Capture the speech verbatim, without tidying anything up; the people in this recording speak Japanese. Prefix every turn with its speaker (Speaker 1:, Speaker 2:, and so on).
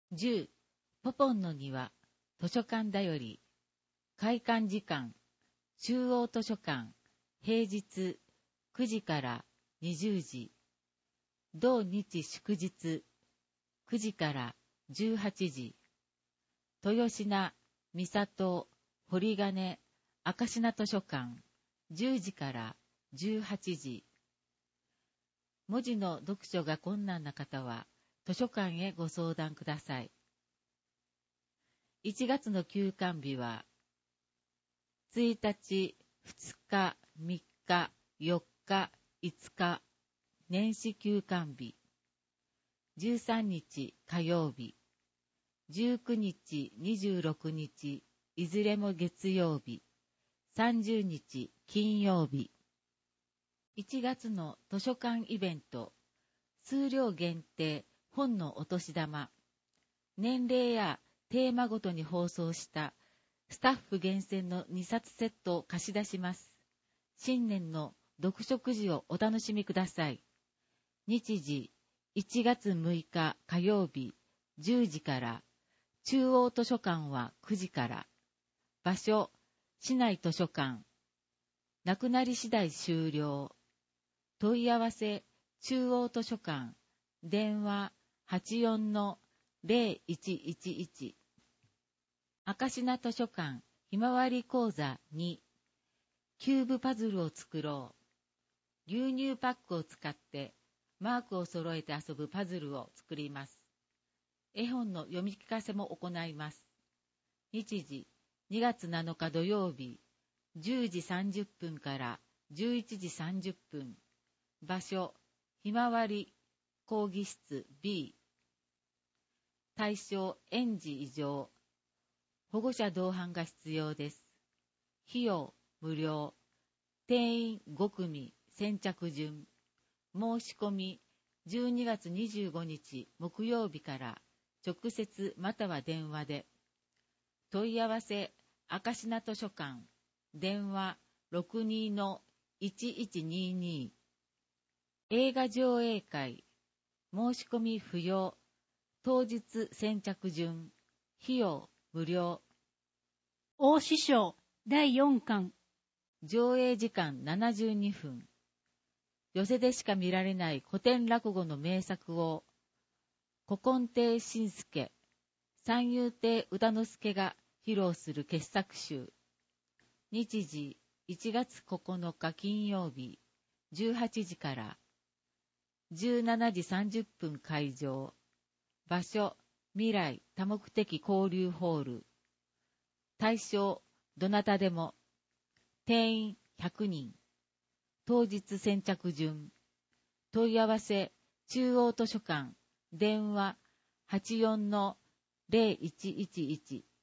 Speaker 1: じゅう. ポポンの庭図書館だより。開館時間中央図書館平日くじからにじゅうじ。同日祝日くじからじゅうはちじ。豊品、三郷、堀金、明品図書館じゅうじからじゅうはちじ。文字の読書が困難な方は図書館へご相談ください。いちがつの休館日はついたち、ふつか、みっか、よっか、いつか、年始休館日。じゅうさんにち火曜日。じゅうくにち、にじゅうろくにち、いずれも月曜日。さんじゅうにち金曜日。いちがつの図書館イベント。数量限定本のお年玉。年齢やテーマごとに放送したスタッフ厳選のにさつセットを貸し出します。新年の読書くじをお楽しみください。日時いちがつむいか火曜日じゅうじから、中央図書館はくじから、場所市内図書館、なくなり次第終了。問い合わせ中央図書館、電話 はちよんのゼロいちいちいち。明品図書館ひまわり講座に、キューブパズルを作ろう。牛乳パックを使ってマークを揃えて遊ぶパズルを作ります。絵本の読み聞かせも行います。日時にがつなのか土曜日、じゅうじさんじゅっぷんからじゅういちじさんじゅっぷん。場所ひまわり講義室 ビー。対象園児以上。保護者同伴が必要です。費用無料。定員ごくみ先着順。申し込みじゅうにがつにじゅうごにち木曜日から直接または電話で。問い合わせ明品図書館電話 ろくにのいちいちにに。映画上映会申し込み不要。当日先着順。費用無料。
Speaker 2: 大師匠だいよんかん。
Speaker 1: 上映時間ななじゅうにふん。寄席でしか見られない古典落語の名作を古今亭新助、三遊亭歌之助が披露する傑作集。日時いちがつここのか金曜日じゅうはちじから、じゅうしちじさんじゅっぷん会場。場所未来多目的交流ホール。対象どなたでも。定員ひゃくにん。当日先着順。問い合わせ中央図書館電話 はちよんのゼロいちいちいち。